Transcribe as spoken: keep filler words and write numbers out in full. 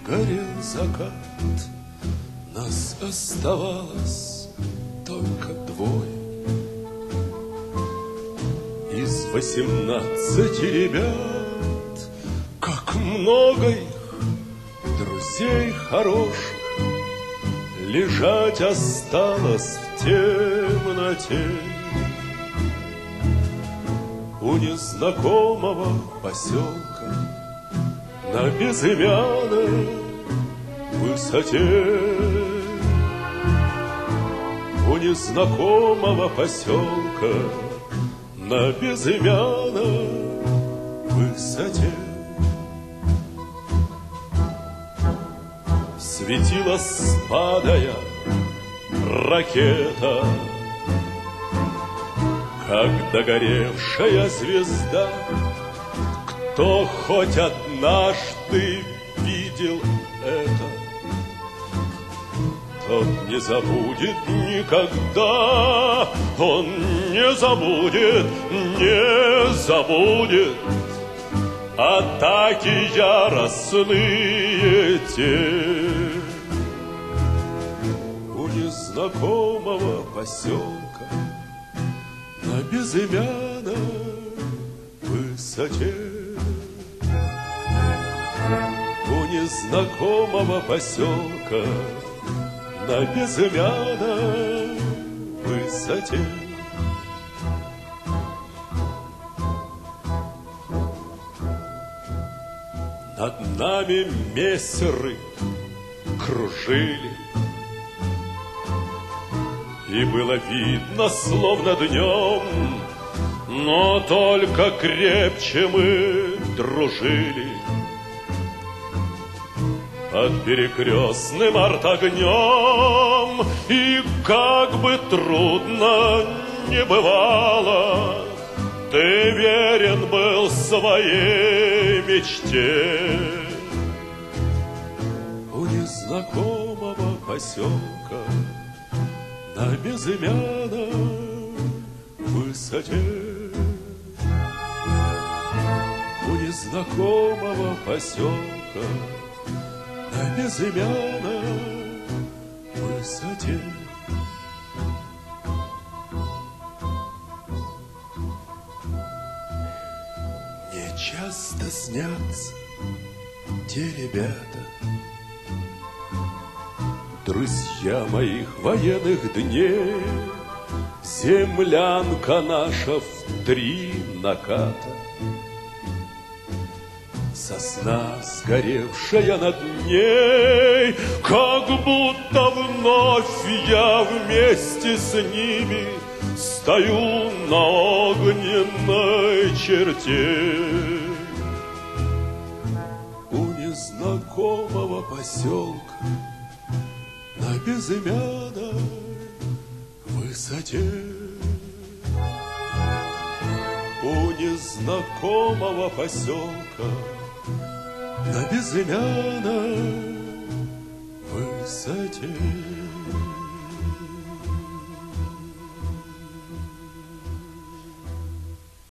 горел закат, нас оставалось только двое. Из восемнадцати ребят, как много их, друзей хороших, лежать осталось в темноте. У незнакомого поселка на безымянной высоте. У незнакомого поселка на безымянной высоте. Светила, спадая, ракета, как догоревшая звезда. Кто хоть однажды видел это, тот не забудет никогда. Он не забудет, не забудет атаки яростные те. У незнакомого поселка на безымянной высоте. У незнакомого поселка на безымянной высоте. Над нами мессеры кружили, и было видно, словно днем, но только крепче мы дружили. Под перекрестным артогнем, и как бы трудно не бывало, ты верен был своей мечте. У незнакомого поселка на безымянной высоте. У незнакомого поселка на безымянной высоте. Мне часто снятся те ребята, друзья моих военных дней. Землянка наша в три наката, сосна, сгоревшая над ней, как будто вновь я вместе с ними стою на огненной черте. У незнакомого поселка на безымянной высоте. У незнакомого поселка на безымянной высоте.